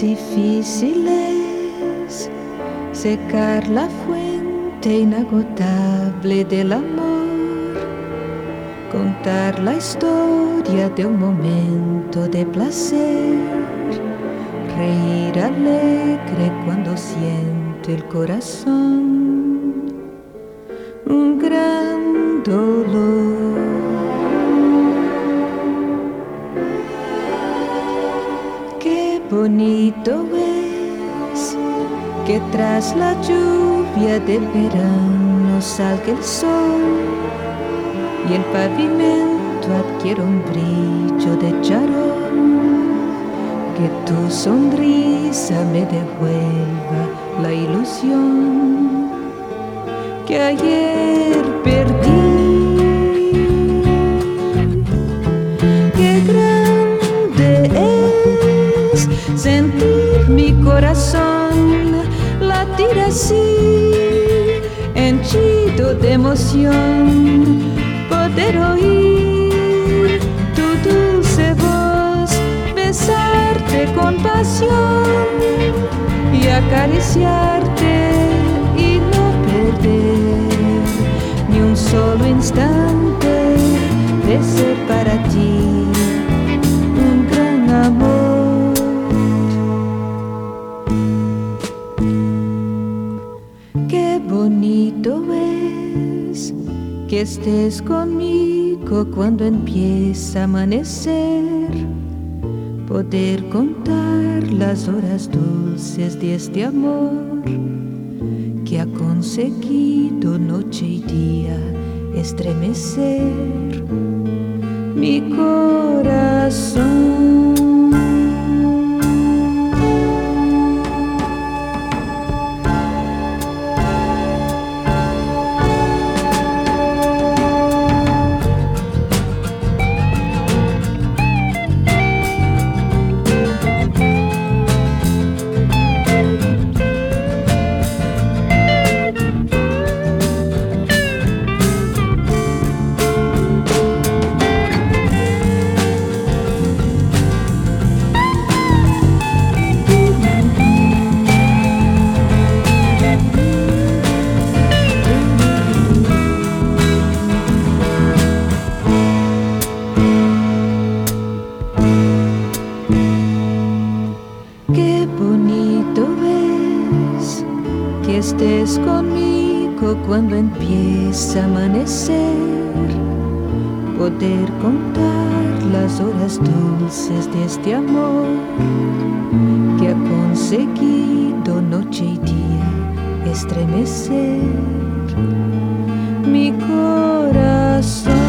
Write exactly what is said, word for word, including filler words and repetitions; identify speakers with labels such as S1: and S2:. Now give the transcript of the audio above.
S1: difícil es secar la fuente inagotable del amor, contar la historia de un momento de placer, reír alegre cuando siente el corazón un gran dolor. Qué bonito es que tras la lluvia del verano salga el sol y el pavimento adquiere un brillo de charol, que tu sonrisa me devuelva la ilusión que ayer perdí. Qué grande es sentir mi corazón latir así, henchido de emoción, poder oír tu dulce voz, besarte con pasión y acariciarte y no perder ni un solo instante de ser para ti un gran amor. Qué bonito es que estés conmigo cuando empieza a amanecer, poder contar las horas dulces de este amor que ha conseguido noche y día estremecer mi corazón. Qué bonito es que estés conmigo cuando empieza a amanecer, poder contar las horas dulces de este amor que ha conseguido noche y día estremecer mi corazón.